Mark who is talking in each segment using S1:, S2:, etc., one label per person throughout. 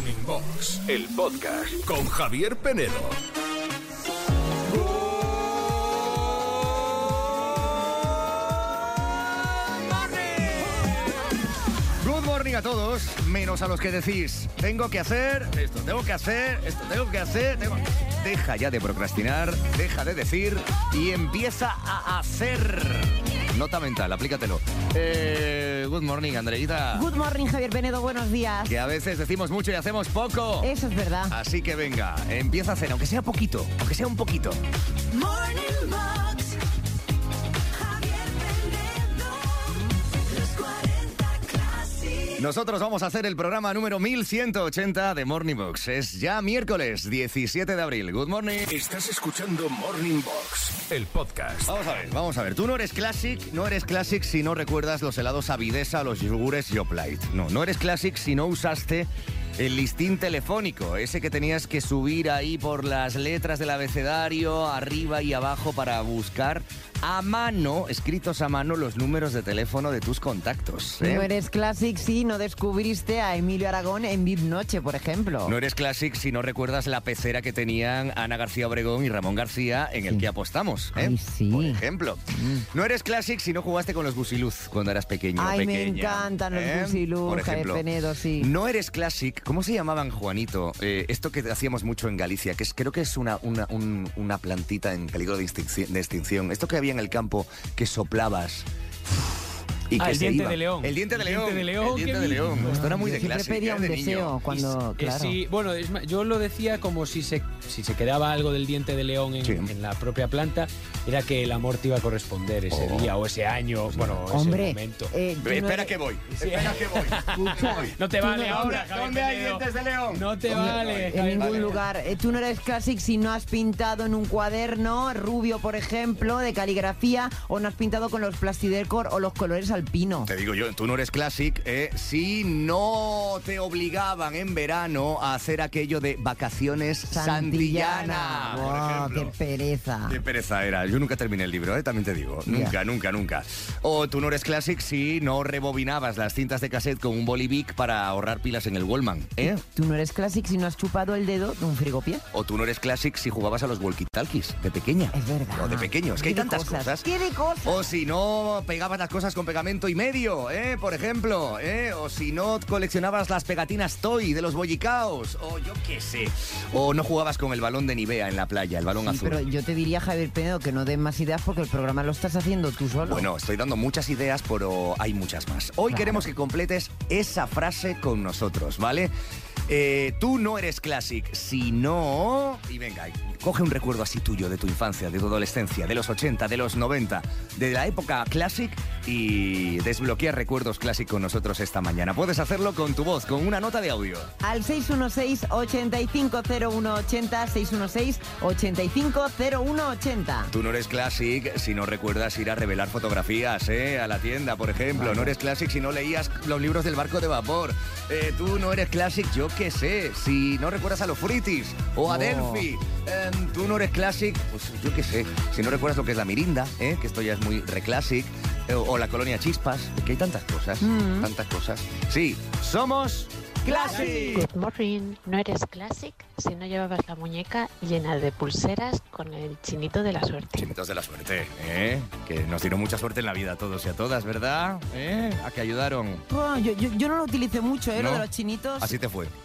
S1: Morning Box, el podcast con Javier Penedo.
S2: Good morning a todos, menos a los que decís, tengo que hacer esto, tengo que hacer esto, tengo que hacer... Deja ya de procrastinar, deja de decir y empieza a hacer. Nota mental, aplícatelo. Good morning, Andreita.
S3: Good morning, Javier Penedo, buenos días.
S2: Que a veces decimos mucho y hacemos poco.
S3: Eso es verdad.
S2: Así que venga, empieza a hacer, aunque sea poquito, aunque sea un poquito.
S4: Morning Box, Javier Penedo, los 40 Classic.
S2: Nosotros vamos a hacer el programa número 1180 de Morning Box. Es ya miércoles 17 de abril. Good morning.
S1: Estás escuchando Morning Box, el podcast.
S2: Vamos a ver. Tú no eres classic si no recuerdas los helados Avidesa, los yogures Yoplait. No eres classic si no usaste el listín telefónico, ese que tenías que subir ahí por las letras del abecedario, arriba y abajo, para buscar a mano, escritos a mano, los números de teléfono de tus contactos.
S3: No eres classic si no descubriste a Emilio Aragón en VIP Noche, por ejemplo.
S2: No eres classic si no recuerdas la pecera que tenían Ana García Obregón y Ramón García en el que apostamos,
S3: Ay, sí.
S2: Por ejemplo. No eres classic si no jugaste con los Busiluz cuando eras pequeño o
S3: Ay,
S2: pequeña.
S3: me encantan los Busiluz,
S2: Por
S3: Javier
S2: ejemplo.
S3: Penedo, sí.
S2: No eres classic. ¿Cómo se llamaban, Juanito? Esto que hacíamos mucho en Galicia, que creo que es una plantita en peligro de extinción. Esto que había en el campo que soplabas. Y que
S5: el diente de león.
S2: El diente de león.
S5: El
S2: diente de león. Esto era muy de
S3: Siempre
S2: clase.
S3: pedía un
S2: de
S3: deseo
S2: niño.
S3: cuando, claro.
S5: Sí, bueno, es más, yo lo decía como si se quedaba algo del diente de león en la propia planta, era que el amor te iba a corresponder ese día o ese año, bueno,
S3: Hombre,
S5: ese momento.
S2: Espera que voy. Espera que voy.
S5: No te vale
S3: no-
S5: ahora, Javier
S2: ¿Dónde hay
S5: Penedo.
S2: dientes de león?
S5: No te vale.
S3: En
S5: Javier
S3: ningún
S5: Penedo.
S3: lugar. Tú no eres classic si no has pintado en un cuaderno rubio, por ejemplo, de caligrafía, o no has pintado con los plastidecor o los colores alpino.
S2: Te digo yo, tú no eres classic si no te obligaban en verano a hacer aquello de vacaciones Santillana, por
S3: Wow,
S2: ejemplo.
S3: qué pereza.
S2: Qué pereza era. Yo nunca terminé el libro, también te digo.
S3: Ya.
S2: Nunca. O tú no eres classic si no rebobinabas las cintas de cassette con un bolivic para ahorrar pilas en el Wallman,
S3: Tú no eres classic si no has chupado el dedo de un frigopié.
S2: O tú no eres classic si jugabas a los walkie-talkies de pequeña.
S3: Es verdad.
S2: O de pequeño, es que hay
S3: Qué de
S2: tantas cosas.
S3: ¿Qué de cosas?
S2: O si no pegabas las cosas con pegamento y medio, por ejemplo, o si no coleccionabas las pegatinas Toy de los bollicaos, o yo qué sé. O no jugabas con el balón de Nivea en la playa, el balón
S3: Sí,
S2: azul.
S3: pero yo te diría, Javier Penedo, que no des más ideas porque el programa lo estás haciendo tú solo.
S2: Bueno, estoy dando muchas ideas, pero hay muchas más. Hoy
S3: Claro.
S2: queremos que completes esa frase con nosotros, ¿vale? Tú no eres classic, si no... Y venga, coge un recuerdo así tuyo de tu infancia, de tu adolescencia, de los 80, de los 90, de la época classic, y desbloquea recuerdos classic con nosotros esta mañana. Puedes hacerlo con tu voz, con una nota de audio.
S3: Al 616-850180, 616-850180.
S2: Tú no eres classic si no recuerdas ir a revelar fotografías, a la tienda, por ejemplo.
S3: Vale.
S2: No eres classic si no leías los libros del barco de vapor. Tú no eres classic, yo qué sé, si no recuerdas a los Fruitis o a
S3: No.
S2: Delphi. Tú no eres classic, pues yo qué sé, si no recuerdas lo que es la Mirinda, que esto ya es muy reclásic, o la colonia Chispas, que hay tantas cosas, tantas cosas. Sí, somos Classic.
S6: Good morning. ¿No eres classic si no llevabas la muñeca llena de pulseras con el chinito de la suerte?
S2: Chinitos de la suerte, que nos dieron mucha suerte en la vida a todos y a todas, ¿verdad? A que ayudaron.
S3: Oh, yo no lo utilicé mucho,
S2: ¿No?
S3: lo de los chinitos.
S2: Así te fue.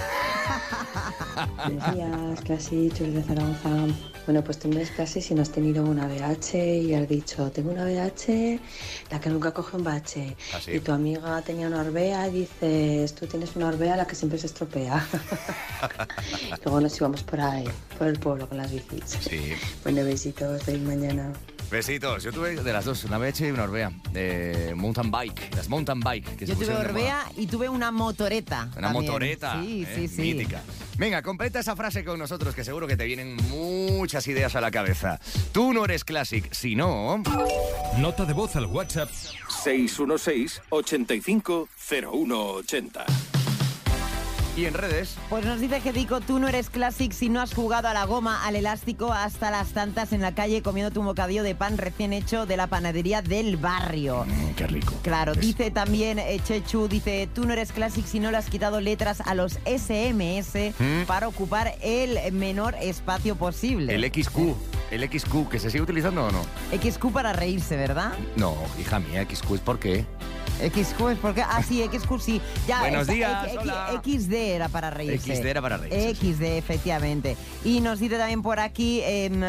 S7: Buenos días, Classic, Chus de Zaragoza. Bueno, pues tú no eres Classic si no has tenido una BH y has dicho, tengo una BH, la que nunca coge un bache.
S2: ¿Ah, sí?
S7: Y tu amiga tenía una Orbea y dices, tú tienes una Orbea la que siempre se estropea. Luego nos íbamos por ahí, por el pueblo con las bicis.
S2: Sí.
S7: Bueno, besitos, feliz mañana.
S2: Besitos. Yo tuve de las dos, una BH y una Orbea. Mountain bike, las mountain bike. Que se
S3: Yo tuve
S2: pusieron de moda.
S3: Orbea y tuve una motoreta.
S2: Una
S3: también.
S2: motoreta.
S3: Sí, sí.
S2: Mítica. Venga, completa esa frase con nosotros, que seguro que te vienen muchas ideas a la cabeza. Tú no eres classic, si no...
S1: Nota de voz al WhatsApp 616-850180.
S2: Y en redes,
S3: Pues nos dice Gedico, tú no eres classic si no has jugado a la goma, al elástico, hasta las tantas en la calle comiendo tu bocadillo de pan recién hecho de la panadería del barrio.
S2: qué rico.
S3: Claro, dice también Chechu, dice, tú no eres classic si no le has quitado letras a los SMS para ocupar el menor espacio posible.
S2: El XQ, ¿que se sigue utilizando o no?
S3: XQ para reírse, ¿verdad?
S2: No, hija mía, XQ es ¿por qué?
S3: XQ es porque... Ah, sí, XQ sí. Ya,
S2: Buenos días, hola.
S3: XD era para reírse.
S2: XD era para reírse.
S3: XD, efectivamente. Y nos dice también por aquí,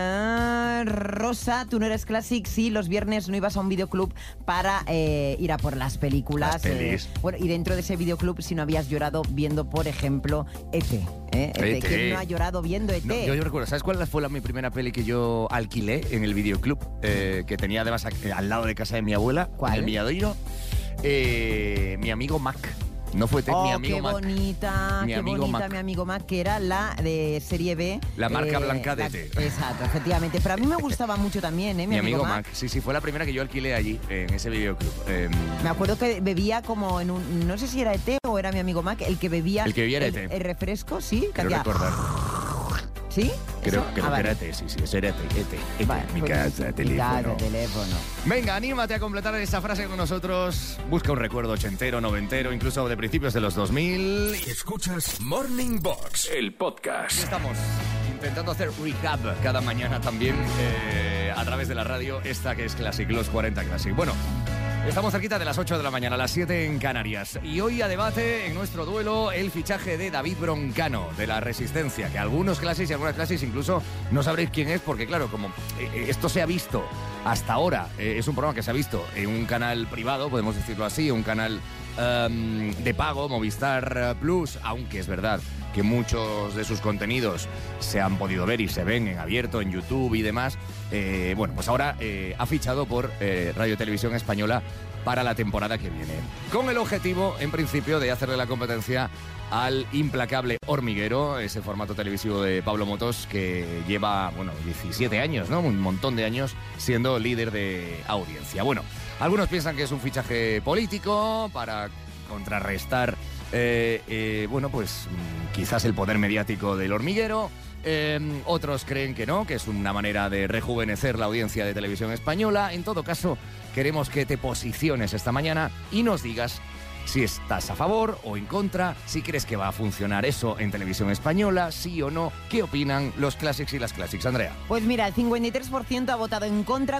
S3: Rosa, tú no eres classic si los viernes no ibas a un videoclub para ir a por las películas.
S2: Las pelis.
S3: Bueno, y dentro de ese videoclub si no habías llorado viendo, por ejemplo, E.T.
S2: E.T..
S3: ¿Quién no ha llorado viendo E.T.?
S2: No, yo recuerdo, ¿sabes cuál fue mi primera peli que yo alquilé en el videoclub? Que tenía además al lado de casa de mi abuela,
S3: ¿Cuál?
S2: en el Milladoiro. Mi amigo Mac. No fue mi amigo Mac.
S3: Qué bonita, mi amigo Mac, que era la de serie B.
S2: La marca blanca de E.T..
S3: Exacto, efectivamente. Pero a mí me gustaba mucho también, mi amigo Mac.
S2: Sí, fue la primera que yo alquilé allí, en ese videoclub.
S3: Me acuerdo que bebía como en un... No sé si era E.T. o era mi amigo Mac, el que bebía...
S2: El que bebía era E.T..
S3: El refresco, sí.
S2: Quiero
S3: hacía-
S2: recordar.
S3: ¿Sí?
S2: Creo
S3: ¿Eso?
S2: que
S3: vale.
S2: era E.T., sí, eso era E.T..
S3: Vale,
S2: mi
S3: pues,
S2: casa,
S3: mi
S2: teléfono.
S3: casa, teléfono.
S2: Venga, anímate a completar esa frase con nosotros. Busca un recuerdo ochentero, noventero, incluso de principios de los 2000.
S1: Escuchas Morning Box, el podcast.
S2: Estamos intentando hacer recap cada mañana también a través de la radio, esta que es Classic, los 40 Classic. Bueno, estamos cerquita de las 8 de la mañana, las 7 en Canarias. Y hoy a debate en nuestro duelo el fichaje de David Broncano, de La Resistencia, que algunos Classics y algunas Classics incluso no sabréis quién es, porque claro, como esto se ha visto hasta ahora, es un programa que se ha visto en un canal privado, podemos decirlo así, un canal de pago, Movistar Plus, aunque es verdad que muchos de sus contenidos se han podido ver y se ven en abierto, en YouTube y demás. Bueno, pues ahora ha fichado por Radio Televisión Española para la temporada que viene, con el objetivo, en principio, de hacerle la competencia al implacable Hormiguero, ese formato televisivo de Pablo Motos que lleva, 17 años, ¿no? Un montón de años siendo líder de audiencia. Bueno, algunos piensan que es un fichaje político para contrarrestar, quizás el poder mediático del Hormiguero. Otros creen que no, que es una manera de rejuvenecer la audiencia de Televisión Española. En todo caso, queremos que te posiciones esta mañana y nos digas si estás a favor o en contra, si crees que va a funcionar eso en Televisión Española, sí o no. ¿Qué opinan los Classics y las Classics, Andrea?
S3: Pues mira, el 53% ha votado en contra,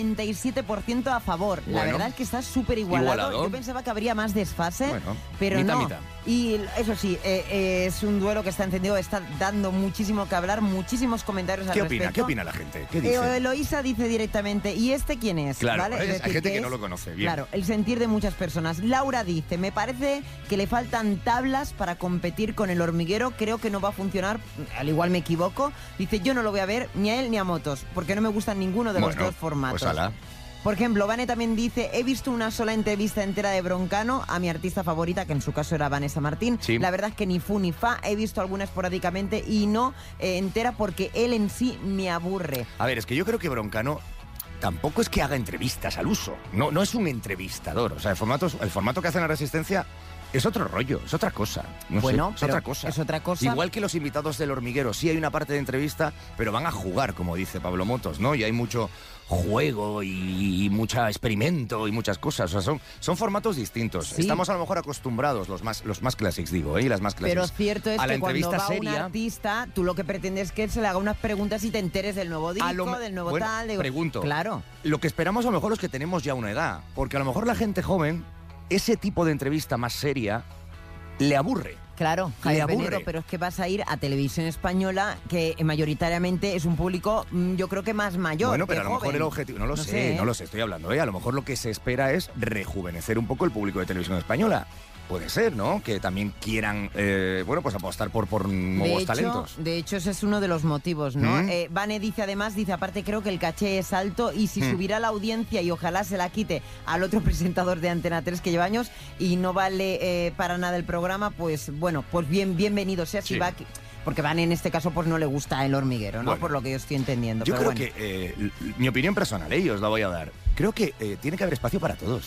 S3: 47% a favor. La
S2: Bueno,
S3: verdad es que está súper igualado. Yo pensaba que habría más desfase,
S2: Bueno,
S3: pero
S2: mitad,
S3: no.
S2: mitad.
S3: Y eso sí, es un duelo que está encendido, está dando muchísimo que hablar, muchísimos comentarios al
S2: ¿Qué
S3: respecto.
S2: opina? ¿Qué opina la gente? ¿Qué dice?
S3: Eloísa dice directamente, ¿y este quién es?
S2: Claro,
S3: ¿Vale? Es
S2: hay
S3: decir,
S2: gente que
S3: es-
S2: no lo conoce. Bien.
S3: Claro, el sentir de muchas personas. Laura dice, me parece que le faltan tablas para competir con el Hormiguero, creo que no va a funcionar, al igual me equivoco. Dice, yo no lo voy a ver ni a él ni a Motos, porque no me gustan ninguno de los dos formatos.
S2: Pues ala.
S3: Por ejemplo, Vane también dice, he visto una sola entrevista entera de Broncano a mi artista favorita, que en su caso era Vanessa Martín.
S2: Sí.
S3: La verdad es que ni fu ni fa, he visto alguna esporádicamente y no entera porque él en sí me aburre.
S2: A ver, es que yo creo que Broncano tampoco es que haga entrevistas al uso. No es un entrevistador. O sea, el formato que hace en La Resistencia es otro rollo, es otra cosa. No
S3: Bueno,
S2: sé, es
S3: pero
S2: otra cosa.
S3: es otra cosa.
S2: Igual que los invitados del Hormiguero, sí hay una parte de entrevista, pero van a jugar, como dice Pablo Motos, ¿no? Y hay mucho juego y mucho experimento y muchas cosas. O sea, son formatos distintos.
S3: Sí.
S2: Estamos a lo mejor acostumbrados, los más Classics, digo, y las más Classics.
S3: Pero cierto es
S2: a la
S3: que cuando
S2: entrevista
S3: va un
S2: seria,
S3: artista, tú lo que pretendes es que se le haga unas preguntas y te enteres del nuevo disco, del nuevo
S2: bueno,
S3: tal.
S2: pregunto.
S3: Claro.
S2: Lo que esperamos a lo mejor es que tenemos ya una edad, porque a lo mejor la gente joven, ese tipo de entrevista más seria, le aburre.
S3: Claro,
S2: Le
S3: Javier
S2: aburre.
S3: Penedo, pero es que vas a ir a Televisión Española, que mayoritariamente es un público, yo creo que más mayor.
S2: Bueno, pero
S3: que
S2: a lo mejor
S3: joven.
S2: el objetivo, no lo sé, estoy hablando, ¿eh? A lo mejor lo que se espera es rejuvenecer un poco el público de Televisión Española. Puede ser, ¿no? Que también quieran, pues apostar por nuevos talentos.
S3: De hecho, ese es uno de los motivos, ¿no?
S2: ¿Mm?
S3: Vane dice además, aparte creo que el caché es alto y si subirá la audiencia y ojalá se la quite al otro presentador de Antena 3 que lleva años y no vale para nada el programa, pues bueno, pues bienvenido sea si
S2: Sí.
S3: va... Porque Vane en este caso pues no le gusta el Hormiguero, ¿no?
S2: Bueno,
S3: Por lo que yo estoy entendiendo.
S2: Yo
S3: pero
S2: creo
S3: bueno.
S2: que, mi opinión personal, os la voy a dar, creo que tiene que haber espacio para todos.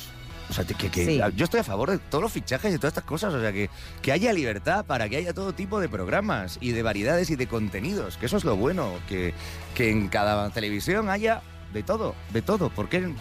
S2: O sea,
S3: Sí.
S2: yo estoy a favor de todos los fichajes y todas estas cosas. O sea, que haya libertad para que haya todo tipo de programas y de variedades y de contenidos. Que eso es lo bueno. Que en cada televisión haya de todo, de todo. ¿Por qué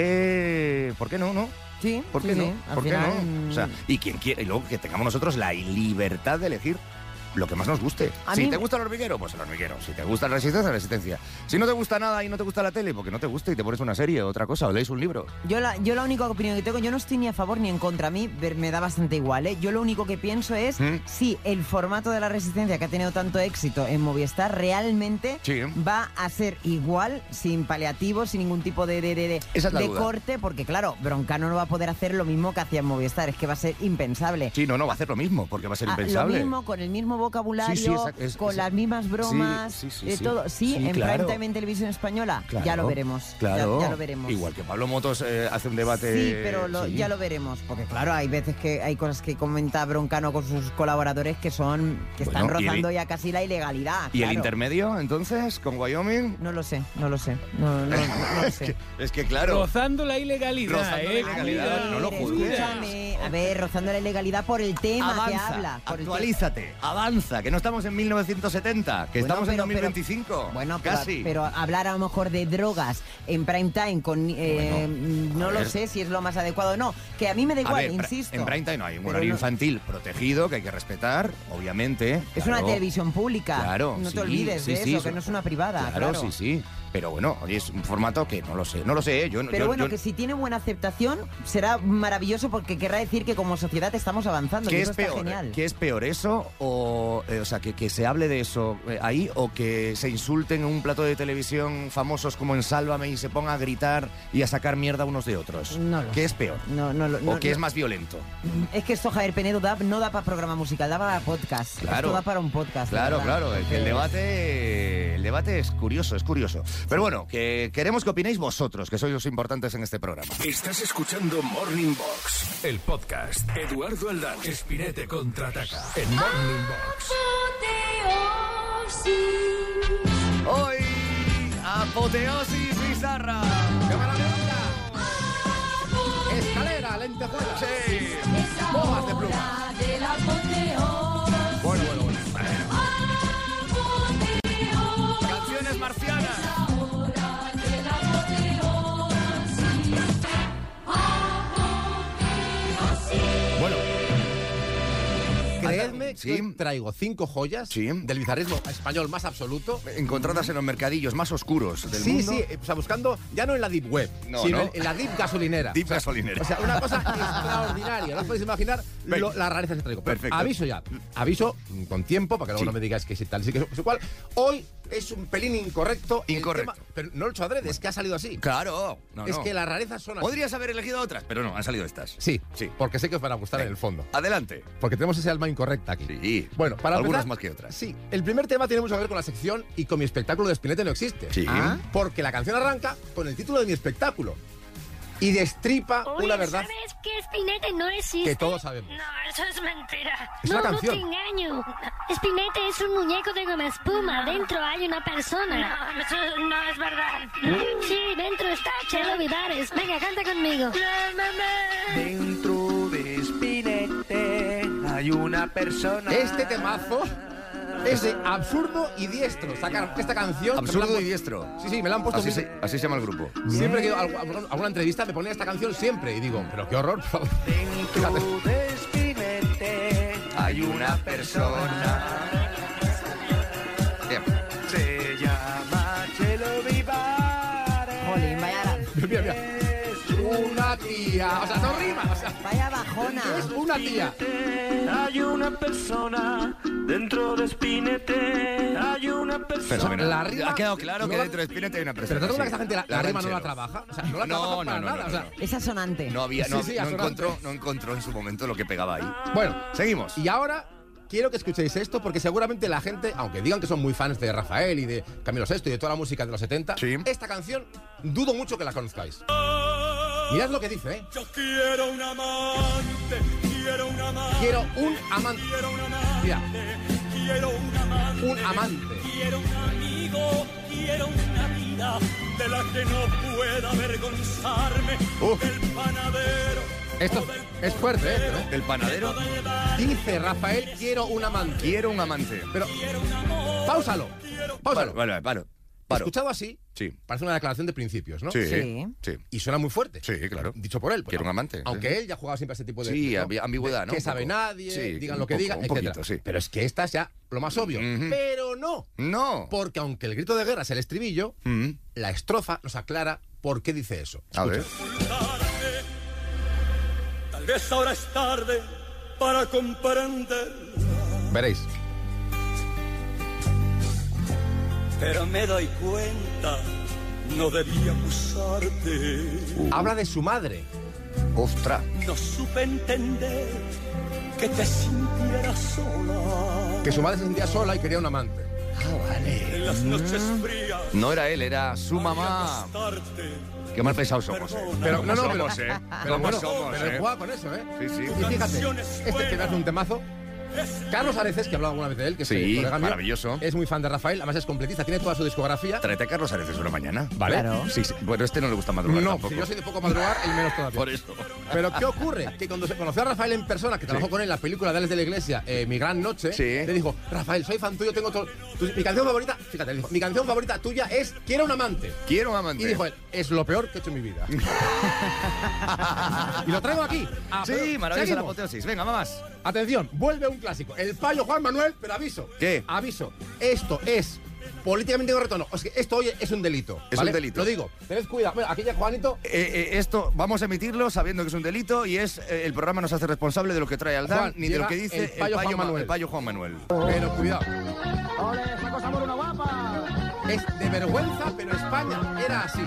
S2: no?
S3: Sí,
S2: ¿Por qué
S3: sí,
S2: no?
S3: sí. Al
S2: ¿Por qué
S3: final,
S2: no? O sea, y quien quiere, y luego que tengamos nosotros la libertad de elegir lo que más nos guste.
S3: A
S2: Si
S3: mí-
S2: te gusta el hormiguero, pues el hormiguero. Si te gusta la resistencia. Si no te gusta nada y no te gusta la tele, porque no te gusta y te pones una serie o otra cosa o lees un libro.
S3: Yo la única opinión que tengo, yo no estoy ni a favor ni en contra. A mí me da bastante igual, ¿eh? Yo lo único que pienso es si el formato de la Resistencia que ha tenido tanto éxito en Movistar realmente
S2: Sí.
S3: va a ser igual, sin paliativos, sin ningún tipo de
S2: Esa es la duda.
S3: corte, porque claro, Broncano no va a poder hacer lo mismo que hacía en Movistar, es que va a ser impensable.
S2: Sí, no va a hacer lo mismo, porque va a ser
S3: Lo
S2: impensable.
S3: mismo, con el mismo vocabulario,
S2: Sí,
S3: con las mismas bromas,
S2: sí,
S3: de todo. Sí, en
S2: claro.
S3: prime time en televisión española,
S2: Claro,
S3: ya lo veremos.
S2: Claro.
S3: Ya lo veremos.
S2: Igual que Pablo Motos hace un debate.
S3: Sí, pero
S2: sí.
S3: ya lo veremos. Porque claro, hay veces que hay cosas que comenta Broncano con sus colaboradores que están
S2: Bueno,
S3: rozando ya casi la ilegalidad.
S2: ¿Y el
S3: claro.
S2: intermedio, entonces, con Wyoming?
S3: No lo sé. No lo sé.
S2: Es que claro.
S5: Rozando la ilegalidad,
S2: Rozando la ilegalidad,
S5: Cuidado,
S2: no lo juzgues.
S3: Escúchame. A ver, rozando la ilegalidad por el tema que habla. Por el
S2: actualízate, avanza, que no estamos en 1970, que
S3: Bueno,
S2: estamos en
S3: pero-
S2: 2025.
S3: Bueno,
S2: casi.
S3: pero hablar a lo mejor de drogas en prime time con no lo
S2: ver.
S3: sé si es lo más adecuado o no. Que a mí me da
S2: A
S3: igual,
S2: ver,
S3: insisto.
S2: en prime time no hay un
S3: Pero
S2: horario
S3: no-
S2: infantil protegido que hay que respetar, obviamente.
S3: Es
S2: claro.
S3: una televisión pública.
S2: Claro,
S3: No
S2: sí,
S3: te olvides
S2: sí,
S3: de
S2: sí,
S3: eso, que no es una privada.
S2: Claro, sí. Pero bueno, oye, es un formato que no lo sé, yo
S3: Pero bueno, que si tiene buena aceptación será maravilloso porque querrá decir que como sociedad estamos avanzando. y
S2: ¿Qué
S3: eso
S2: es
S3: está
S2: peor?
S3: genial.
S2: ¿Qué es peor eso o sea, que se hable de eso ahí o que se insulten en un plato de televisión famosos como en Sálvame y se ponga a gritar y a sacar mierda unos de otros?
S3: No lo
S2: ¿Qué
S3: sé.
S2: es peor?
S3: No,
S2: ¿O qué es más violento?
S3: Es que esto, Javier Penedo, no da para programa musical, da para podcast.
S2: Claro.
S3: Esto da para un podcast. de
S2: Claro,
S3: verdad.
S2: claro, el debate es curioso, Pero bueno, que queremos que opinéis vosotros, que sois los importantes en este programa.
S1: Estás escuchando Morning Box, el podcast. Eduardo Aldán, Espinete contraataca en Morning Box.
S2: Hoy, apoteosis bizarra. ¡Qué maravilla!
S8: Escalera, lentejuelas.
S2: Sí, boas de pluma. Bueno. Canciones marcianas. Bueno,
S8: Creedme
S2: sí.
S8: que hoy traigo 5 joyas
S2: Sí.
S8: del bizarrismo español más absoluto.
S2: encontradas en los mercadillos más oscuros del
S8: Sí,
S2: mundo.
S8: sí, o sea, buscando ya no en la Deep Web,
S2: No,
S8: sino
S2: no.
S8: en la Deep Gasolinera.
S2: Deep
S8: O sea,
S2: gasolinera.
S8: O sea, una cosa extraordinaria. No os podéis imaginar
S2: Venga.
S8: la rareza que traigo. Pero
S2: Perfecto.
S8: aviso ya. Aviso con tiempo, para que luego
S2: Sí.
S8: no me digáis que si tal, sí que es cual. Hoy es un pelín incorrecto. el
S2: Incorrecto.
S8: tema, pero no lo he hecho adrede, es que ha salido así.
S2: Claro.
S8: es que las rarezas son así.
S2: Podrías haber elegido otras, pero no, han salido estas.
S8: Sí,
S2: Sí.
S8: porque sé que os van a gustar en el fondo.
S2: Adelante.
S8: Porque tenemos ese alma incorrecta aquí.
S2: Sí.
S8: Bueno, para
S2: algunas
S8: empezar,
S2: más que otras.
S8: Sí, el primer tema tiene mucho que ver con la sección y con mi espectáculo de Spinetta no existe.
S2: Sí.
S8: Porque la canción arranca con el título de mi espectáculo y destripa una verdad
S9: ¿Sabes que Spinetta no existe?
S8: que todos sabemos.
S9: No, eso es mentira.
S8: Es
S9: no,
S8: una canción.
S9: no te engaño. Spinetta es un muñeco de goma espuma. Dentro hay una persona. No, eso no es verdad. Sí, dentro está Chelo Vivares. Venga, canta conmigo.
S10: Dentro de Spinette hay una persona.
S8: Este temazo es de absurdo y diestro. Sacar esta canción. que me la
S2: Absurdo
S8: han
S2: y
S8: puesto-
S2: diestro.
S8: Sí, sí, me la han puesto.
S2: Así se llama el grupo.
S8: Siempre que alguna entrevista me ponía esta canción siempre y digo, pero qué horror, por favor.
S10: Dentro de Spinette hay una persona.
S2: Bien.
S10: Se llama Chelo Vivares.
S3: Jolín,
S8: Mira. Una tía. O sea, no rima. O sea,
S3: vaya bajona.
S8: es una tía.
S10: Hay una persona dentro de Spinette. Hay una persona.
S2: Fenomenal.
S8: La rima-
S2: ha quedado claro
S8: no
S2: que
S8: la-
S2: dentro de Spinetta hay una
S8: Pero
S2: persona.
S8: ¿te das cuenta que
S2: sí.
S8: esta gente la rima no la
S2: ranchero.
S8: trabaja? O sea, no la trabaja para nada. O sea,
S3: Es asonante.
S2: No había,
S8: Sí,
S2: no,
S8: sí,
S2: no
S8: asonante.
S2: encontró en su momento lo que pegaba ahí.
S8: Bueno,
S2: Seguimos.
S8: y ahora quiero que escuchéis esto porque seguramente la gente, aunque digan que son muy fans de Rafael y de Camilo VI y de toda la música de los 70,
S2: Sí.
S8: esta canción dudo mucho que la conozcáis. Mirad lo que dice, ¿eh?
S10: Yo quiero un amante, quiero un amante.
S8: Quiero un amante.
S10: Quiero un amante,
S8: Mira,
S10: quiero un amante.
S8: un amante.
S10: Quiero un amigo, quiero una vida de la que no pueda avergonzarme.
S2: Uf.
S10: Del panadero
S8: Esto es fuerte, ¿eh?
S2: El panadero.
S8: Dice Rafael, quiero un amante.
S2: Quiero un amante.
S8: Pero, páusalo.
S2: Vale, paro.
S8: Escuchado así,
S2: sí,
S8: parece una declaración de principios, ¿no?
S2: Sí.
S8: Y suena muy fuerte.
S2: Sí, claro.
S8: Dicho por él.
S2: Quiero un amante.
S8: Aunque él ya jugaba siempre a ese tipo de...
S2: Sí, ambigüedad, ¿no?
S8: Que sabe nadie,
S2: sí,
S8: digan lo que digan,
S2: un
S8: etc.
S2: poquito, sí.
S8: Pero es que esta es ya lo más obvio. Pero no.
S2: No.
S8: Porque aunque el grito de guerra es el estribillo, la estrofa nos aclara por qué dice eso.
S2: A ver.
S10: Tal vez ahora es tarde para comprender.
S8: Veréis.
S10: Pero me doy cuenta, no debía acusarte.
S8: Habla de su madre.
S2: ¡Ostras!
S10: No supe entender que te sintieras sola.
S8: Que su madre se sentía sola y quería un amante.
S2: Vale.
S10: En las noches frías.
S2: No era él, era su mamá. Qué mal pensados somos,
S8: Pero no,
S2: somos,
S8: pero,
S2: ¿Cómo
S8: bueno,
S2: somos,
S8: pero él juega con eso, ¿eh?
S2: Sí.
S8: Y fíjate, este que me hace un temazo. Carlos Areces, que he hablado alguna vez de él, que es colega mío,
S2: maravilloso.
S8: Es muy fan de Rafael, además es completista, tiene toda su discografía.
S2: Tráete a Carlos Areces una mañana.
S8: ¿Vale?
S3: Claro.
S2: Sí. Bueno, este no le gusta madrugar
S8: No,
S2: tampoco.
S8: si yo soy de poco madrugar, él menos todavía.
S2: Por eso.
S8: Pero ¿qué ocurre? Que cuando se conoció a Rafael en persona, que trabajó con él en la película de Alex de la Iglesia, Mi Gran Noche, le dijo, Rafael, soy fan tuyo, tengo todo... Mi canción favorita, fíjate, le dijo, mi canción favorita tuya es Quiero un amante.
S2: Quiero un amante.
S8: Y dijo él, es lo peor que he hecho en mi vida. Y lo traigo aquí.
S2: Sí, maravillosa la
S8: seguimos.
S2: apoteosis. Venga, más.
S8: Atención, vuelve un clásico. El payo Juan Manuel, pero aviso.
S2: ¿Qué?
S8: Aviso. Esto es políticamente correcto. No, es que esto hoy es un delito.
S2: Es
S8: ¿vale?
S2: un delito.
S8: Lo digo. Tened cuidado. Bueno, aquí ya Juanito.
S2: Esto vamos a emitirlo sabiendo que es un delito y es el programa nos hace responsable de lo que trae Aldán
S8: Juan,
S2: ni de lo
S8: llega
S2: que dice
S8: el payo Juan Manuel.
S2: el payo Juan Manuel.
S8: Pero cuidado.
S11: ¡Ole, esa cosa por una guapa!
S8: Es de vergüenza, pero España era así.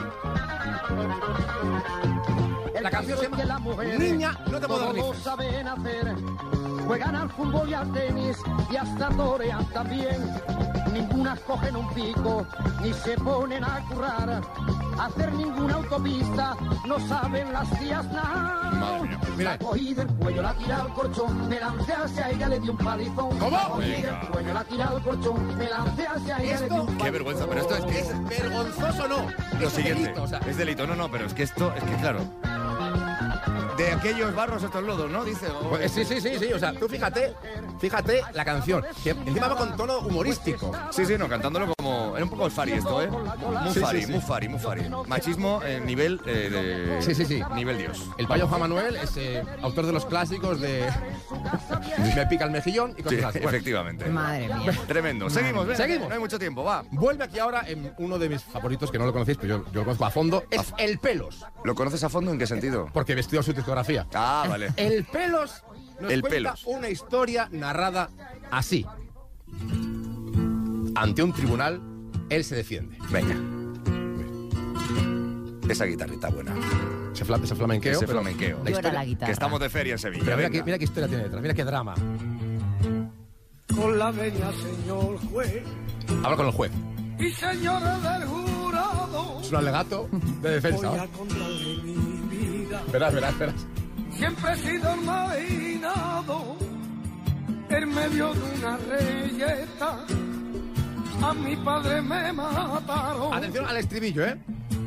S8: La canción se llama Niña, no te puedo dormir.
S11: Todos saben hacer, juegan al fútbol y al tenis y hasta torean también. Ninguna cogen un pico ni se ponen a currar. Hacer ninguna autopista no saben las tías nada.
S8: Mira.
S11: La cogí del cuello, la tiré al corchón, me lancé hacia ella, le di un palizón.
S8: ¿Cómo?
S11: La cogí del cuello, la tiré al corchón, me lancé hacia ella, le di un palizón.
S2: Qué vergüenza, pero esto
S8: ¿Es vergonzoso o no?
S2: lo
S8: Es
S2: siguiente.
S8: delito, o sea.
S2: Es delito, no, pero es que esto, es que claro. De aquellos barros estos lodos, ¿no? Dice.
S8: Pues sí. O sea, tú fíjate la canción. Que encima va con tono humorístico.
S2: Sí, no, cantándolo como. Era un poco el Fari esto, ¿eh? Muy Fari. Machismo nivel.
S8: Sí.
S2: Nivel Dios.
S8: El payo Juan Manuel es autor de los clásicos de Me pica el mejillón y cosas así. Bueno,
S2: Efectivamente.
S3: Madre mía.
S2: Tremendo. Seguimos, venga,
S8: Seguimos.
S2: No hay mucho tiempo, va.
S8: vuelve aquí ahora en uno de mis favoritos, que no lo conocéis, pero yo lo conozco a fondo. Es El Pelos.
S2: ¿Lo conoces a fondo? ¿En qué sentido?
S8: Porque he vestido su discografía.
S2: Ah, vale.
S8: El Pelos nos
S2: El
S8: cuenta
S2: Pelos.
S8: una historia narrada así. Ante un tribunal, él se defiende.
S2: Venga. Esa guitarrita buena.
S8: Ese flamenqueo.
S2: Ese
S8: pero
S2: flamenqueo.
S3: Llora la guitarra.
S2: Que estamos de feria en Sevilla.
S8: Pero
S2: venga.
S8: mira qué historia tiene detrás, mira qué drama.
S11: Con la veña, señor juez
S8: Habla con el juez.
S11: y señores del jurado,
S8: Es un alegato de defensa.
S11: voy
S8: ¿no?
S11: a contarle mi vida.
S8: Verás.
S11: Siempre he sido marginado en medio de una reyeta. A mi padre me mataron.
S8: Atención al estribillo, ¿eh?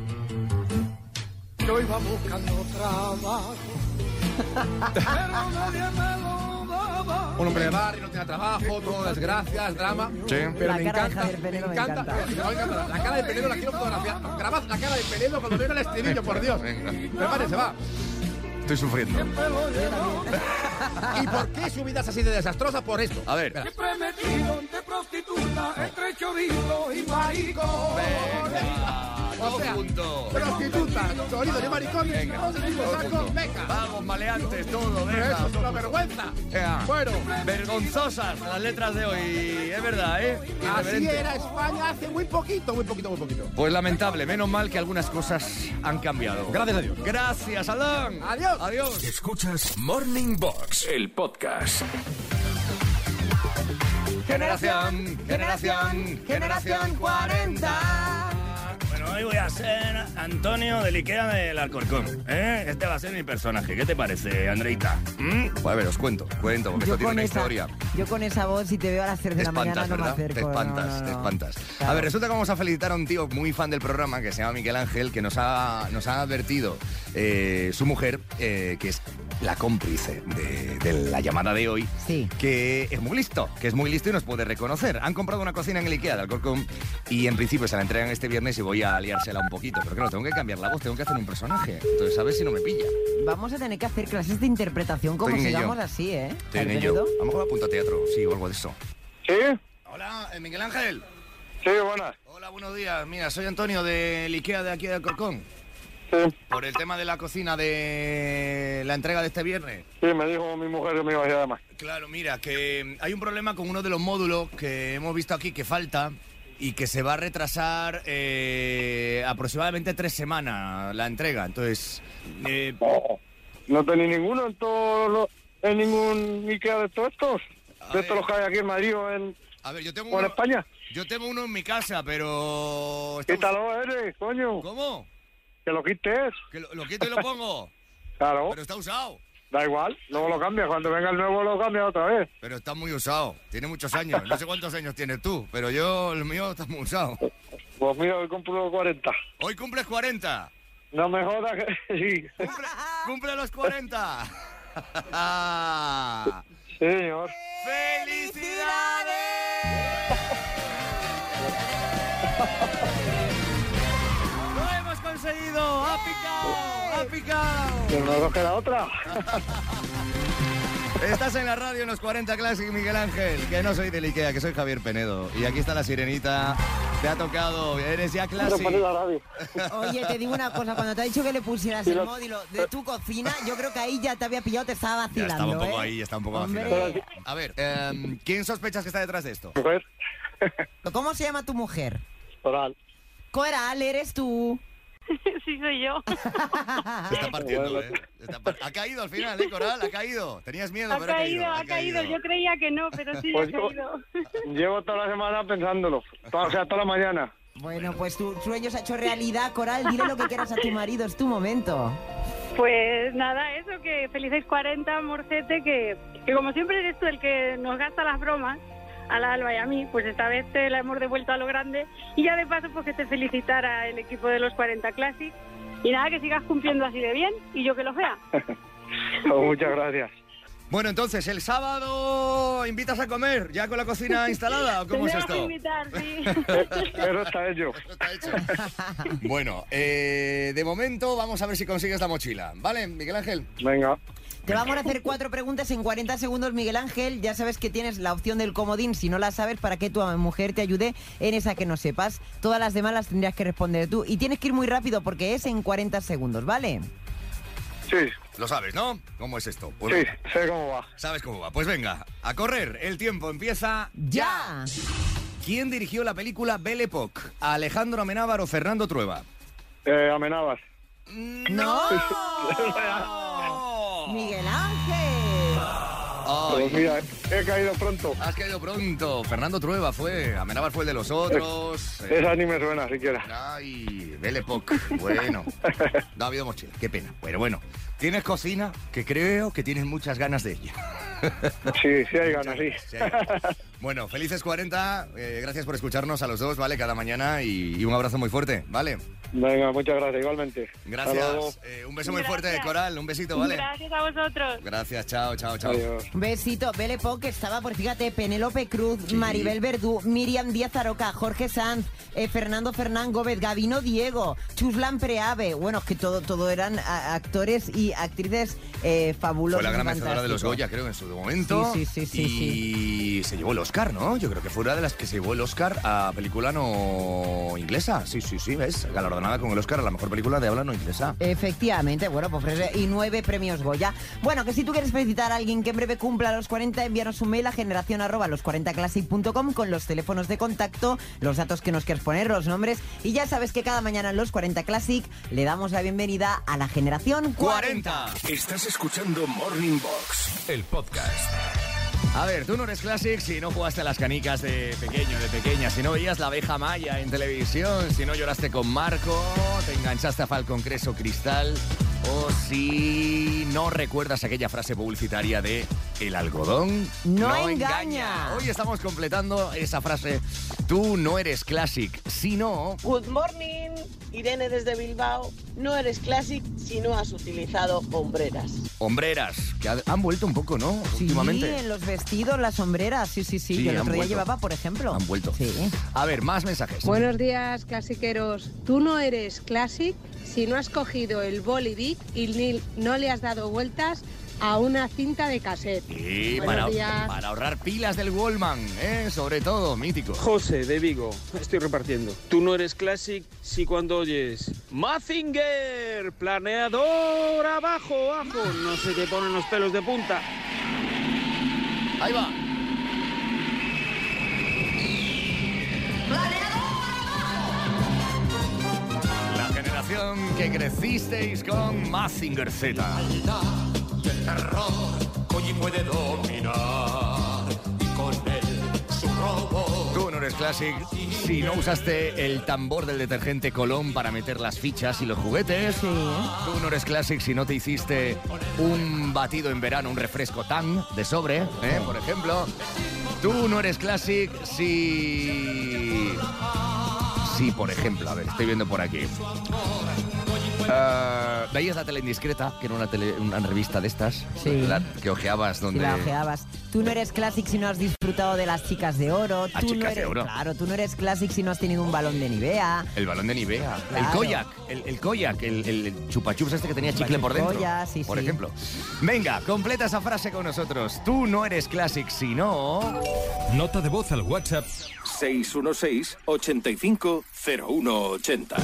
S11: Yo iba buscando trabajo, pero nadie me lo daba.
S8: Un hombre de barrio, no tenía trabajo, todo desgracias, drama.
S2: Sí.
S8: Pero
S3: La
S8: me
S3: cara de
S8: encanta,
S3: Javier Penedo me encanta.
S8: La cara de Penedo la quiero fotografiar. Grabad la cara de Penedo cuando venga el estribillo, por Dios.
S2: Venga.
S8: Prepárese, va.
S2: Estoy sufriendo.
S8: ¿Y por qué su vida es así de desastrosa? Por esto.
S2: A ver.
S8: Espera.
S11: Siempre metido entre prostituta, entre chorizo y marico.
S8: O sea,
S2: juntos.
S8: prostitutas, chorizo y maricones,
S2: Venga,
S8: todos en el mismo
S2: todos
S8: saco.
S2: juntos.
S8: Venga.
S2: Vamos, maleantes, todo,
S8: Pero
S2: venga.
S8: eso es una vergüenza.
S2: Venga.
S8: Bueno,
S2: Vergonzosas las letras de hoy, es verdad, ¿eh?
S8: así
S2: Irreverente.
S8: era España hace muy poquito.
S2: Pues lamentable, menos mal que algunas cosas han cambiado.
S8: Gracias a Dios.
S2: Gracias, Aldán.
S8: Adiós.
S2: Adiós.
S1: Escuchas Morning Box, el podcast.
S2: Generación 40. hoy voy a ser Antonio del Ikea del Alcorcón. Este va a ser mi personaje. ¿Qué te parece, Andreita? Pues a ver, os cuento, porque esto tiene una historia.
S3: Yo con esa voz, si te veo a las 3 de la mañana, no me acerco.
S2: Te espantas, te espantas. Claro. A ver, resulta que vamos a felicitar a un tío muy fan del programa que se llama Miguel Ángel, que nos ha advertido su mujer, que es la cómplice de la llamada de hoy,
S3: sí,
S2: que es muy listo y nos puede reconocer. Han comprado una cocina en el Ikea de Alcorcón y en principio se la entregan este viernes y voy a liársela un poquito. Pero claro, tengo que cambiar la voz, tengo que hacer un personaje. Entonces, a ver si no me pilla.
S3: Vamos a tener que hacer clases de interpretación como sigamos así, ¿eh?
S2: Estoy en ello. A lo mejor apunto a teatro, sí, o algo de eso.
S12: ¿Sí?
S2: Hola, Miguel Ángel.
S12: Sí, buenas.
S2: Hola, buenos días. Mira, soy Antonio del Ikea de aquí de Alcorcón.
S12: Sí.
S2: Por el tema de la cocina de la entrega de este viernes.
S12: Sí, me dijo mi mujer que me iba a ir además.
S2: Claro, mira, que hay un problema con uno de los módulos que hemos visto aquí que falta y que se va a retrasar aproximadamente 3 semanas la entrega. Entonces...
S12: No tenéis ninguno en ningún Ikea de todos estos. De estos los que hay aquí en Madrid o en...
S2: A ver, yo tengo
S12: uno en España.
S2: Yo tengo uno en mi casa, pero...
S12: Quítalo, eres, coño.
S2: ¿Cómo?
S12: Que lo quites.
S2: ¿Que lo quito y lo pongo?
S12: Claro.
S2: Pero está usado.
S12: Da igual, luego lo cambias. Cuando venga el nuevo lo cambias otra vez.
S2: Pero está muy usado. Tiene muchos años. No sé cuántos años tienes tú, pero yo, el mío está muy usado.
S12: Pues mira, hoy cumplo 40.
S2: ¿Hoy cumples 40?
S12: No me jodas que sí.
S2: ¡Cumple los 40!
S12: Sí, señor.
S2: ¡Felicidades! ¡Lo hemos conseguido! ¡Ha picado! ¡Ha picado!
S12: Pero no nos queda otra.
S2: Estás en la radio en los 40 Classic, Miguel Ángel. Que no soy del Ikea, que soy Javier Penedo. Y aquí está la sirenita. Te ha tocado, eres ya Classic.
S3: Oye, te digo una cosa, cuando te ha dicho que le pusieras el módulo de tu cocina, yo creo que ahí ya te había pillado, te estaba vacilando.
S2: Ya estaba un poco ahí, ya está un poco vacilando. A ver, ¿quién sospechas que está detrás de esto?
S12: Mujer.
S3: ¿Cómo se llama tu mujer?
S12: Coral.
S3: Coral, eres tú.
S13: Sí, soy yo.
S2: Se está partiendo, ¿eh? Ha caído al final, ¿eh, Coral? Ha caído. Tenías miedo, pero
S13: ha caído. Yo creía que no, pero sí
S12: pues
S13: ha caído.
S12: Llevo toda la semana pensándolo. O sea, toda la mañana.
S3: Bueno, pues tu sueño se ha hecho realidad, Coral. Dile lo que quieras a tu marido, es tu momento.
S13: Pues nada, eso, que felices 40, morcete, que como siempre eres tú el que nos gasta las bromas, a la Alba y a mí, pues esta vez te la hemos devuelto a lo grande y ya de paso pues que te felicitara el equipo de los 40 Classic y nada, que sigas cumpliendo así de bien y yo que lo vea.
S12: Oh, muchas gracias.
S2: Bueno, entonces, ¿el sábado invitas a comer ya con la cocina instalada o cómo es esto?
S13: Invitar, sí.
S12: Eso está hecho.
S2: Bueno, de momento vamos a ver si consigues la mochila, ¿vale, Miguel Ángel?
S12: Venga.
S3: Te vamos a hacer 4 preguntas en 40 segundos, Miguel Ángel. Ya sabes que tienes la opción del comodín, si no la sabes, para que tu mujer te ayude en esa que no sepas. Todas las demás las tendrías que responder tú. Y tienes que ir muy rápido porque es en 40 segundos, ¿vale?
S12: Sí.
S2: Lo sabes, ¿no? ¿Cómo es esto? Pues
S12: sí, sé cómo va.
S2: ¿Sabes cómo va? Pues venga, a correr. El tiempo empieza
S3: ¡ya!
S2: ¿Quién dirigió la película Belle Époque? ¿Alejandro Amenábar o Fernando Trueba?
S12: Amenábar.
S3: ¡No! ¡Miguel Ángel!
S12: Pues mira, he caído pronto.
S2: Has caído pronto. Fernando Trueba fue. Amenábar fue el de los otros.
S12: Esa ni me suena siquiera.
S2: Ay, Belle Époque. Bueno. No ha habido mochila. Qué pena. Pero bueno. Tienes cocina que creo que tienes muchas ganas de ella.
S12: Sí, sí hay ganas, sí.
S2: Sí hay ganas. Bueno, felices 40. Gracias por escucharnos a los dos, ¿vale? Cada mañana y un abrazo muy fuerte, ¿vale?
S12: Venga, muchas gracias, igualmente.
S2: Gracias. Un beso muy fuerte, Coral. Un besito, ¿vale?
S13: Gracias a vosotros.
S2: Gracias, chao.
S12: Adiós.
S3: Un besito. Belle Époque estaba, pues fíjate, Penélope Cruz, sí, Maribel Verdú, Miriam Díaz Aroca, Jorge Sanz, Fernando Fernán Gómez, Gabino Diego, Chuslan Preave. Bueno, es que todo eran actores y actrices fabulosos.
S2: Fue la gran vencedora de los Goya, creo, en su momento.
S3: Sí.
S2: Y se llevó el Oscar, ¿no? Yo creo que fue una de las que se llevó el Oscar a película no inglesa. Sí, ¿ves? Galardonada con el Oscar a la mejor película de habla no inglesa.
S3: Efectivamente, bueno, pues y 9 premios Goya. Bueno, que si tú quieres felicitar a alguien que en breve cumpla los 40, envíanos un mail a generación@los40classic.com con los teléfonos de contacto, los datos que nos quieres poner, los nombres, y ya sabes que cada mañana en los 40 Classic le damos la bienvenida a la generación 40.
S1: Estás escuchando Morning Box, el podcast.
S2: A ver, tú no eres Classic si no jugaste a las canicas de pequeño, de pequeña, si no veías La abeja maya en televisión, si no lloraste con Marco, te enganchaste a Falcon Creso Cristal, o si no recuerdas aquella frase publicitaria de el algodón
S3: no engaña.
S2: Hoy estamos completando esa frase. Tú no eres Classic si no...
S14: Good morning, Irene desde Bilbao. No eres Classic si no has utilizado hombreras.
S2: Hombreras, que han vuelto un poco, ¿no?
S3: Sí,
S2: Últimamente.
S3: en los vestidos, las sombreras, sí. Yo el otro día llevaba, por ejemplo.
S2: Han vuelto.
S3: Sí.
S2: A ver, más mensajes.
S15: Buenos días, clasiqueros. Tú no eres Classic si no has cogido el boli Bic y no le has dado vueltas a una cinta de cassette.
S2: Sí,
S15: Buenos días.
S2: para ahorrar pilas del Wallman, sobre todo, mítico.
S16: José, de Vigo, estoy repartiendo. Tú no eres Classic si cuando oyes Mazinger, planeador abajo, no se te ponen los pelos de punta.
S2: Ahí va. La generación que crecisteis con Mazinger Z.
S17: Terror, Koji puede dominar y con él su robo.
S2: Tú no eres Classic si no usaste el tambor del detergente Colón para meter las fichas y los juguetes.
S3: Sí.
S2: Tú no eres Classic si no te hiciste un batido en verano, un refresco Tang de sobre, por ejemplo. Tú no eres Classic si, por ejemplo, a ver, estoy viendo por aquí. Veías la tele indiscreta, que era una revista de estas,
S3: Sí.
S2: ¿verdad? Que ojeabas donde...
S3: Sí, la ojeabas. Tú no eres Classic si no has disfrutado de las chicas de oro.
S2: Las
S3: Tú
S2: chicas
S3: no eres,
S2: de oro.
S3: Claro, tú no eres Classic si no has tenido un balón de Nivea.
S2: El balón de Nivea,
S3: Claro.
S2: el Koyak, el Koyak, el chupachups este que tenía chicle por dentro,
S3: Koyak, sí,
S2: por
S3: sí.
S2: ejemplo. Venga, completa esa frase con nosotros. Tú no eres Classic si no...
S1: Nota de voz al WhatsApp 616-850180.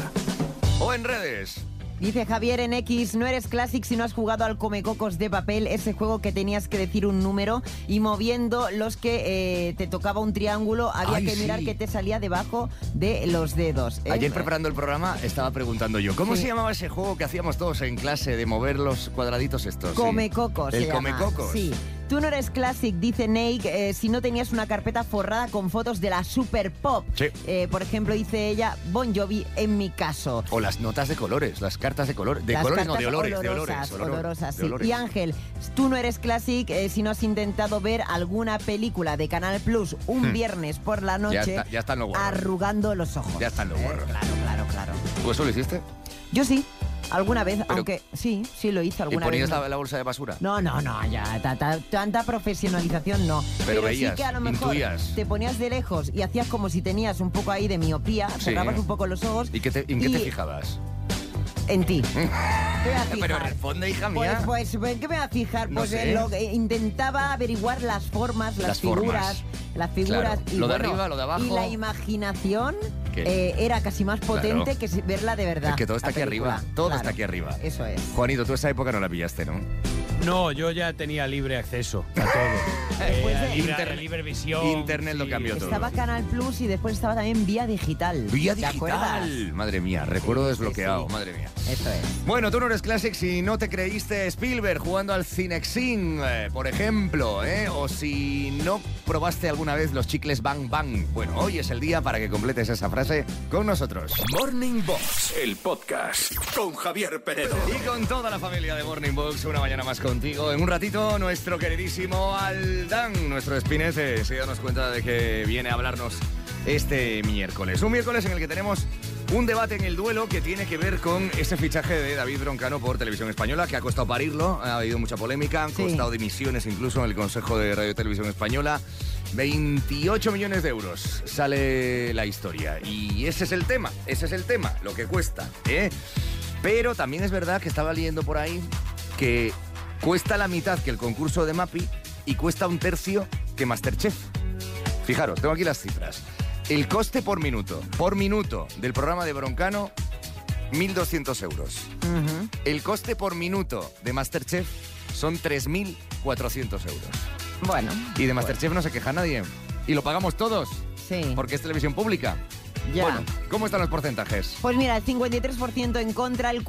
S2: O en redes.
S3: Dice Javier en X, no eres Classic si no has jugado al Comecocos de papel, ese juego que tenías que decir un número y moviendo los que te tocaba un triángulo, había
S2: Ay,
S3: que mirar
S2: sí.
S3: qué te salía debajo de los dedos.
S2: Ayer preparando el programa estaba preguntando yo, ¿cómo
S3: Sí.
S2: se llamaba ese juego que hacíamos todos en clase de mover los cuadraditos estos? Sí.
S3: Comecocos.
S2: El
S3: se llama.
S2: Comecocos.
S3: Sí. Tú no eres Classic, dice Nate, si no tenías una carpeta forrada con fotos de la Super Pop.
S2: Sí.
S3: Por ejemplo, dice ella, Bon Jovi en mi caso.
S2: O las notas de colores, las cartas de colores. De
S3: Las
S2: colores, no,
S3: cartas
S2: de olores.
S3: olorosas,
S2: de
S3: sí.
S2: olores.
S3: Y Ángel, tú no eres Classic si no has intentado ver alguna película de Canal Plus un viernes por la noche
S2: Ya están los guarros.
S3: arrugando los ojos.
S2: Ya están los guarros.
S3: Claro.
S2: ¿Tú eso lo hiciste?
S3: Yo sí, alguna vez,
S2: Pero-
S3: aunque sí lo hice
S2: ¿Y
S3: alguna
S2: ponías
S3: vez.
S2: la bolsa de basura?
S3: No, ya, tanta profesionalización no.
S2: Pero
S3: sí
S2: veías,
S3: que a lo mejor
S2: intuías.
S3: te ponías de lejos y hacías como si tenías un poco ahí de miopía,
S2: Sí.
S3: cerrabas un poco los ojos.
S2: ¿Y en qué te fijabas?
S3: En ti. ¿Qué me voy a
S2: Pero
S3: fijar?
S2: responde, hija mía.
S3: Pues, ¿en qué me voy a fijar?
S2: No
S3: Pues
S2: sé.
S3: en lo que intentaba averiguar las formas, las figuras.
S2: Claro.
S3: Y
S2: Lo de
S3: bueno,
S2: arriba, lo de abajo.
S3: Y la imaginación
S2: ¿Qué?
S3: era casi más potente
S2: Claro.
S3: que verla de verdad.
S2: Es que todo está
S3: la
S2: aquí
S3: película.
S2: arriba. Todo
S3: Claro,
S2: está aquí arriba.
S3: Eso es.
S2: Juanito, tú esa época no la pillaste, ¿no?
S5: No, yo ya tenía libre acceso a todo.
S3: Después de-
S5: libre visión.
S2: Internet lo cambió todo.
S3: Estaba Canal Plus y después estaba también Vía Digital.
S2: Vía
S3: ¿Te acuerdas?
S2: digital. Madre mía, recuerdo desbloqueado, madre mía.
S3: Eso es.
S2: Bueno, tú no eres Classic si no te creíste Spielberg jugando al Cinexin, por ejemplo, o si no probaste alguna vez los chicles Bang Bang. Bueno, hoy es el día para que completes esa frase con nosotros.
S1: Morning Box, el podcast con Javier Penedo.
S2: Y con toda la familia de Morning Box, una mañana más contigo. En un ratito, nuestro queridísimo Aldán, nuestro espinete, se darnos cuenta de que viene a hablarnos este miércoles. Un miércoles en el que tenemos un debate en el duelo que tiene que ver con ese fichaje de David Broncano por Televisión Española, que ha costado parirlo, ha habido mucha polémica, han costado dimisiones incluso en el Consejo de Radio y Televisión Española. 28 millones de euros sale la historia. Y ese es el tema, lo que cuesta, ¿eh? Pero también es verdad que estaba leyendo por ahí que cuesta la mitad que el concurso de Mapi y cuesta un tercio que Masterchef. Fijaros, tengo aquí las cifras. El coste por minuto del programa de Broncano, 1.200 euros. El coste por minuto de Masterchef son 3.400 euros.
S3: Bueno.
S2: Y de Masterchef no se queja nadie. Y lo pagamos todos.
S3: Sí.
S2: Porque es televisión pública.
S3: Ya.
S2: Bueno, ¿cómo están los porcentajes?
S3: Pues mira, el 53% en contra, el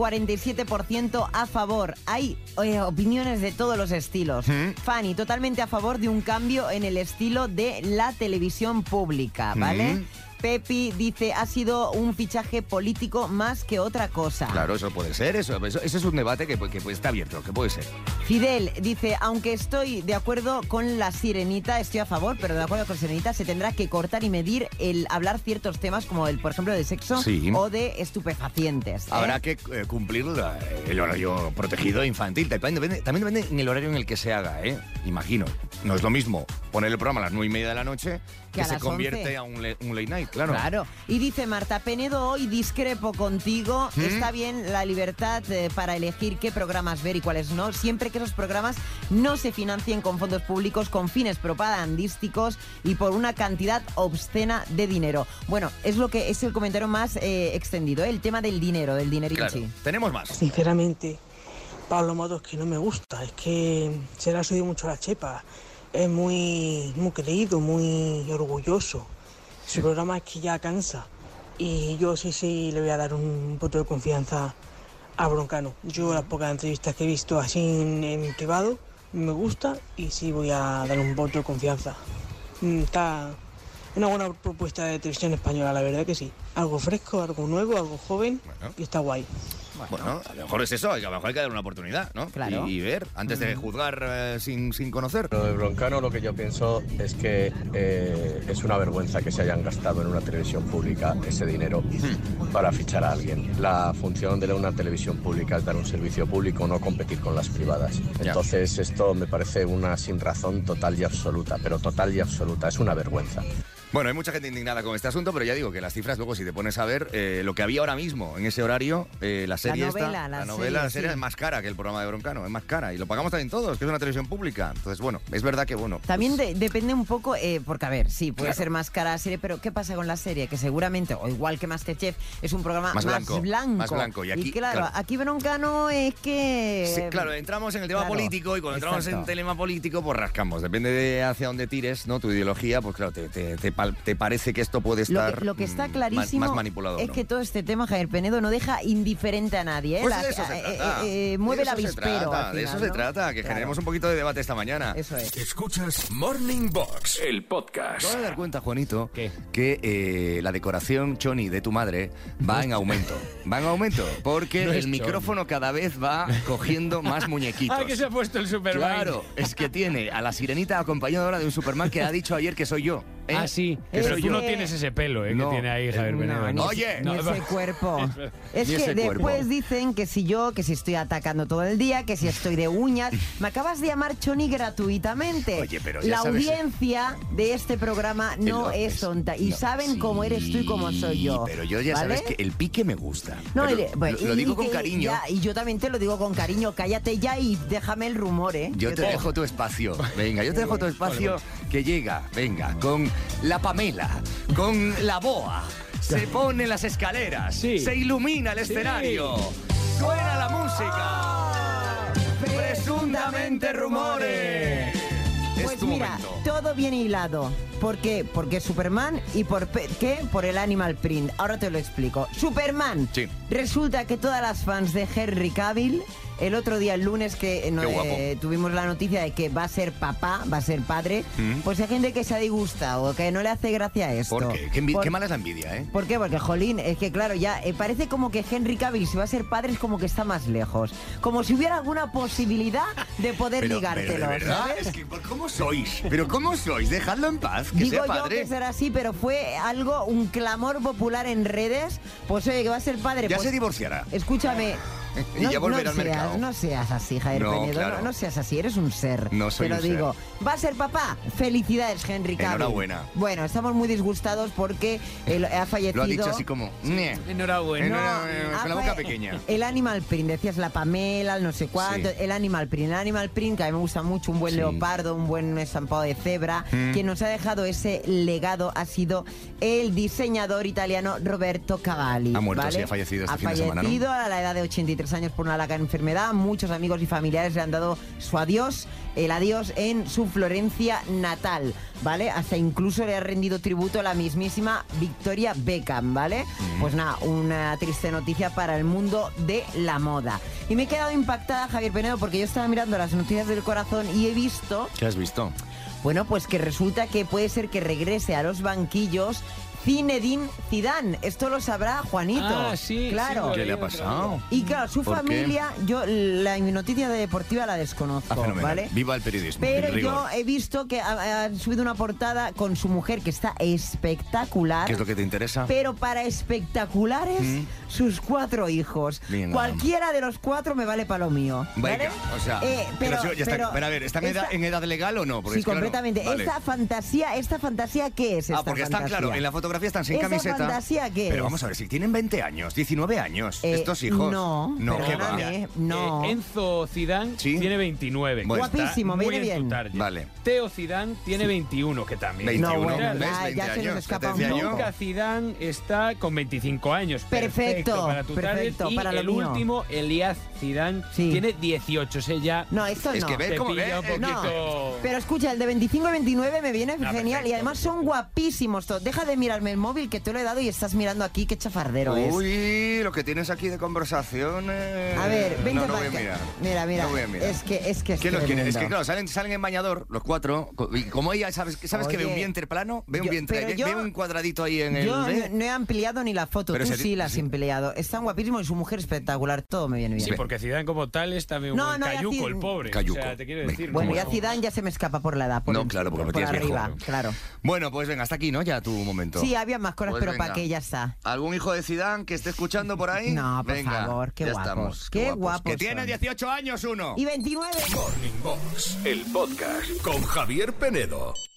S3: 47% a favor. Hay opiniones de todos los estilos. Fanny, totalmente a favor de un cambio en el estilo de la televisión pública, ¿vale? Pepi dice, ha sido un fichaje político más que otra cosa.
S2: Claro, eso puede ser, eso es un debate que está abierto, que puede ser.
S3: Fidel dice, aunque estoy de acuerdo con la Sirenita, estoy a favor, pero de acuerdo con la Sirenita, se tendrá que cortar y medir el hablar ciertos temas como el, por ejemplo, de sexo o de estupefacientes.
S2: Habrá que cumplir el horario protegido infantil. También depende en el horario en el que se haga, imagino. No es lo mismo poner el programa a las 9:30 de la noche que se convierte a un late night, claro.
S3: Claro. Y dice Marta Penedo, hoy discrepo contigo. Está bien la libertad para elegir qué programas ver y cuáles no, siempre que esos programas no se financien con fondos públicos, con fines propagandísticos y por una cantidad obscena de dinero. Bueno, es el comentario más extendido, el tema del dinero, del dinerito.
S2: Claro.
S3: Sí.
S2: Tenemos más.
S18: Sinceramente, Pablo Motos, que no me gusta, es que se le ha subido mucho la chepa. Es muy creído, muy orgulloso. Su programa es que ya cansa. Y yo sí le voy a dar un voto de confianza a Broncano. Yo las pocas entrevistas que he visto así en privado me gusta y sí voy a dar un voto de confianza. Está una buena propuesta de televisión española, la verdad que sí. Algo fresco, algo nuevo, algo joven y está guay.
S2: Bueno, a lo mejor es eso, a lo mejor hay que dar una oportunidad, ¿no?
S3: Claro.
S2: Y ver, antes de juzgar sin conocer.
S19: Lo de Broncano, lo que yo pienso es que es una vergüenza que se hayan gastado en una televisión pública ese dinero para fichar a alguien. La función de una televisión pública es dar un servicio público, no competir con las privadas. Entonces esto me parece una sinrazón total y absoluta, pero total y absoluta, es una vergüenza.
S2: Bueno, hay mucha gente indignada con este asunto, pero ya digo que las cifras luego, si te pones a ver lo que había ahora mismo en ese horario, la serie la serie es más cara que el programa de Broncano, es más cara. Y lo pagamos también todos, que es una televisión pública. Entonces, bueno, es verdad que bueno.
S3: También depende un poco, porque a ver, sí, puede ser más cara la serie, pero ¿qué pasa con la serie? Que seguramente, o igual que Masterchef, es un programa más blanco.
S2: Más blanco. Y aquí,
S3: claro, aquí Broncano es que...
S2: Sí, claro, entramos en el tema político y cuando entramos en el tema político, pues rascamos. Depende de hacia dónde tires, ¿no? Tu ideología, pues claro, te parece que esto puede estar
S3: lo que está clarísimo
S2: más manipulado.
S3: Es que todo este tema, Javier Penedo, no deja indiferente a nadie.
S2: Pues de eso se trata.
S3: Mueve el avispero.
S2: De eso se trata, que generemos un poquito de debate esta mañana.
S3: Eso es.
S1: Escuchas Morning Box, el podcast.
S2: Te vas a dar cuenta, Juanito, que la decoración Choni de tu madre va en aumento. Va en aumento porque el micrófono cada vez va cogiendo más muñequitos.
S5: Ah, que se ha puesto el Superman.
S2: Claro, es que tiene a la sirenita acompañada ahora de un Superman que ha dicho ayer que soy yo.
S5: Ah, sí. Pero tú no tienes ese pelo, que tiene ahí Javier Penedo.
S2: Oye,
S3: ni ese cuerpo. Es que después dicen que si estoy atacando todo el día, que si estoy de uñas. Me acabas de llamar Choni gratuitamente.
S2: Oye, pero ya
S3: la
S2: sabes,
S3: audiencia de este programa no es tonta. Y saben cómo eres tú y cómo soy yo.
S2: Pero yo ya sabes que el pique me gusta.
S3: No,
S2: lo digo con cariño.
S3: Y yo también te lo digo con cariño. Cállate ya y déjame el rumor, ¿eh?
S2: Yo te dejo tu espacio. Venga, yo te dejo tu espacio que llega, venga, con la Pamela, con la boa. Se ponen las escaleras, se ilumina el escenario, suena la música. Presuntamente rumores.
S3: Pues mira, todo bien hilado. ¿Por qué? Porque Superman y ¿por qué? Por el Animal Print. Ahora te lo explico. Superman.
S2: Sí.
S3: Resulta que todas las fans de Henry Cavill, el otro día, el lunes, que tuvimos la noticia de que va a ser papá, va a ser padre, pues hay gente que se ha disgustado, que no le hace gracia esto.
S2: ¿Por qué? Qué mala es la envidia, ¿eh?
S3: ¿Por qué? Porque, jolín, es que claro, ya parece como que Henry Cavill, si va a ser padre, es como que está más lejos. Como si hubiera alguna posibilidad de poder ligártelo.
S2: Pero de verdad,
S3: ¿sabes?
S2: es que, ¿cómo sois? ¿Pero cómo sois? Dejadlo en paz, que
S3: Digo
S2: sea padre.
S3: Yo que será así, pero fue un clamor popular en redes. Pues oye, que va a ser padre.
S2: Ya
S3: pues,
S2: se divorciará.
S3: Escúchame.
S2: Y ya volverá al mercado.
S3: No seas así, Javier Penedo.
S2: Claro.
S3: No seas así, eres un ser.
S2: No soy
S3: Te lo
S2: un
S3: digo. ¿Va a ser papá? Felicidades, Henry Cavill.
S2: Enhorabuena.
S3: Bueno, estamos muy disgustados porque ha fallecido.
S2: Lo ha dicho así como...
S5: Enhorabuena.
S2: Con la boca pequeña.
S3: El Animal Print, decías la Pamela, el no sé cuánto. Sí. El Animal Print, que a mí me gusta mucho, un buen leopardo, un buen estampado de cebra. Quien nos ha dejado ese legado ha sido el diseñador italiano Roberto Cavalli.
S2: Ha muerto,
S3: ¿vale?
S2: sí, ha fallecido este fin de semana, ¿no?
S3: Ha fallecido a la edad de 83 83 años por una larga enfermedad. Muchos amigos y familiares le han dado su adiós, el adiós en su Florencia natal, ¿vale? Hasta incluso le ha rendido tributo a la mismísima Victoria Beckham, ¿vale? Pues nada, una triste noticia para el mundo de la moda. Y me he quedado impactada, Javier Penedo, porque yo estaba mirando las noticias del corazón y he visto...
S2: ¿Qué has visto?
S3: Bueno, pues que resulta que puede ser que regrese a los banquillos Zinedine Zidane. Esto lo sabrá Juanito.
S5: Ah, sí.
S3: Claro.
S2: ¿Qué le ha pasado?
S3: Y claro, su
S2: ¿Por
S3: familia, yo la noticia deportiva la desconozco,
S2: fenomenal.
S3: ¿vale?
S2: Viva el periodismo.
S3: Pero
S2: el rigor.
S3: yo he visto que ha subido una portada con su mujer que está espectacular.
S2: ¿Qué es lo que te interesa?
S3: Pero para espectaculares, sus 4 hijos.
S2: Venga.
S3: Cualquiera de los 4 me vale para lo mío. ¿vale?
S2: Venga, o sea,
S3: pero
S2: a ver, ¿está en edad legal o no? Porque
S3: sí,
S2: es que, claro,
S3: completamente.
S2: vale.
S3: ¿Esta fantasía qué es? Esta
S2: porque están,
S3: fantasía?
S2: claro, en la fotografía están sin
S3: ¿Esa
S2: camiseta.
S3: fantasía qué
S2: Pero
S3: es?
S2: vamos a ver, si tienen 20 años, 19 años, estos hijos.
S3: No,
S2: ¿qué va?
S3: perdóname, no.
S5: Enzo Zidane tiene 29.
S2: Bueno.
S3: Guapísimo,
S5: muy
S3: viene
S5: en tu
S3: bien.
S5: target.
S2: Vale.
S5: Teo Zidane tiene 21, que también.
S2: 21,
S3: No, bueno,
S2: ¿ves?
S3: ya
S2: 20
S3: se nos
S2: años.
S3: escapa
S2: ¿qué te decía
S3: un
S2: yo?
S3: poco.
S5: Luca Zidane está con 25 años.
S3: Perfecto,
S5: para tu
S3: perfecto,
S5: target. Y
S3: para lo
S5: el
S3: mío.
S5: último, Elías Zidane, tiene 18. Ese ya
S3: No, esto
S2: Es
S3: no.
S2: que ves
S5: te
S2: cómo
S5: pilla un
S3: No,
S5: poquito...
S3: pero escucha, el de 25 y 29 me viene genial
S5: perfecto,
S3: y además son guapísimos todos. Deja de mirarme el móvil que te lo he dado y estás mirando aquí, qué chafardero es.
S2: Uy, lo que tienes aquí de conversaciones.
S3: A ver, vente
S2: no, no
S3: para
S2: voy a
S3: acá.
S2: mirar.
S3: Mira,
S2: No voy a mirar.
S3: es que es
S2: ¿Qué los quieren?
S3: tremendo.
S2: Es que claro, salen en bañador los 4. Y como ella, ¿sabes que ve un
S3: Oye,
S2: vientre plano? Ve un
S3: yo-
S2: vientre,
S3: pero
S2: ve,
S3: yo-
S2: ve un cuadradito ahí en el...
S3: Yo no he ampliado ni la foto,
S2: Pero
S3: tú
S2: ese-
S3: sí la has ampliado. Están guapísimos y su mujer espectacular, todo me viene bien.
S5: Sí, porque Zidane como tal es también un
S3: No,
S5: buen
S3: no, ya
S5: cayuco,
S3: Zidane-
S5: el pobre.
S2: Cayuco.
S5: O sea, te quiero decir.
S3: Bueno,
S5: como-
S3: ya Zidane ya se me escapa por la edad. Por
S2: No, claro, porque lo
S3: por
S2: tienes viejo.
S3: arriba, claro.
S2: Bueno, pues venga, hasta aquí, ¿no? Ya tu momento.
S3: Sí, había más cosas,
S2: Pues
S3: pero
S2: venga.
S3: ¿para qué? Ya está.
S2: ¿Algún hijo de Zidane que esté escuchando por ahí?
S3: No, por
S2: venga,
S3: favor, qué
S2: ya
S3: guapos.
S2: estamos.
S3: Qué guapos
S2: Que
S3: son.
S2: tiene 18 años uno.
S3: Y 29.
S1: Morning Box, el podcast con Javier Penedo.